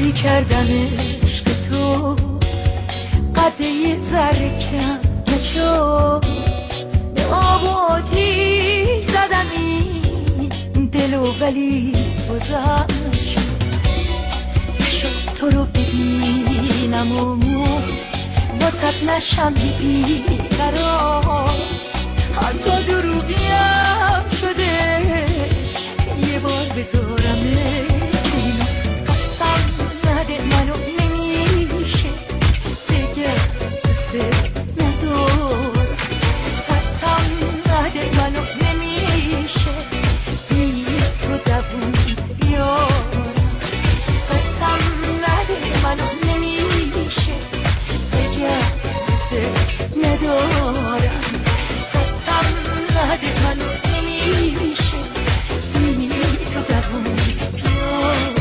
کردم عشق تو قده ذره کم نشد، به آب و آتیش زدم این دلو ولی گذشت نشد تو رو ببینم و واسط نشم بی قرار، حتی دروغیم شده یه بار بذارم اینو، قسم نده منو نمیشه دیگه دوست ندارم، قسم نده منو نمیشه بی تو دوون بیارم، قسم نده منو نمیشه دیگه دوست ندارم، قسم نده منو نمیشه بی تو دوون بیارم.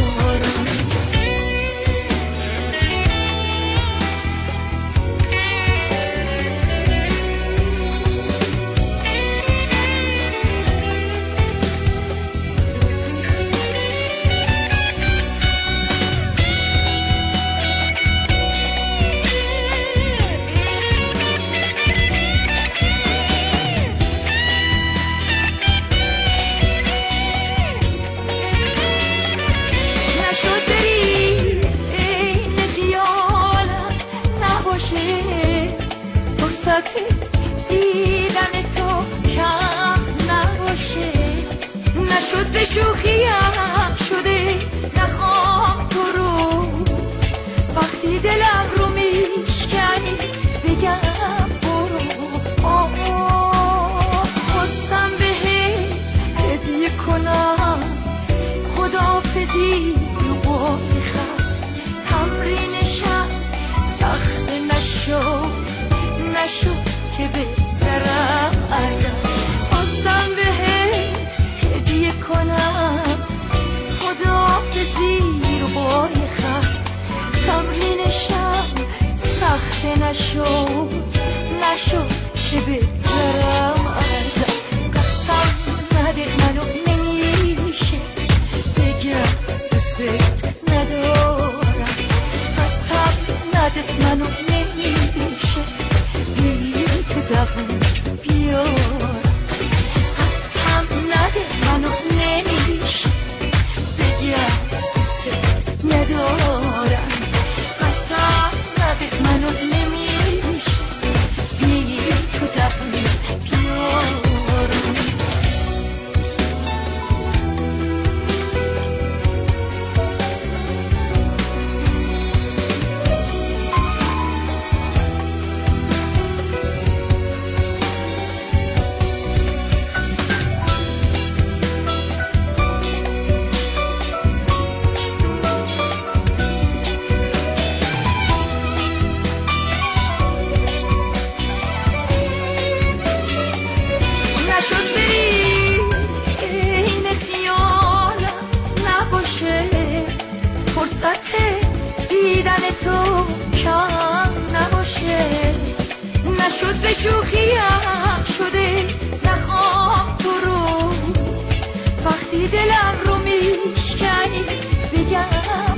دیدن تو کم نباشه، نشد به شوخیم شده نخوام تو رو، وقتی دلم رو میشکنی بگم برو، خواستم بهت هدیه کنم خداحافظی رو با خط، تمرینشم سخت نشد که بگذرم ازت، خواستم بهت هدیه کنم خداحافظی رو با خط، تمرینشم سخت نشد که بگذرم ازت، قسم نده منو نمیشه بگم دوست ندارم، قسم نده منو نمیشه تو دوون بیارم، قسم نده منو نمیشه بگم دوست ندارم، قسم نده منو نمیشه بی تو دوون بیارم. دیدن تو کم نباشه، نشد به شوخیم شده نخوام تو رو، وقتی دلم رو میشکنی بگم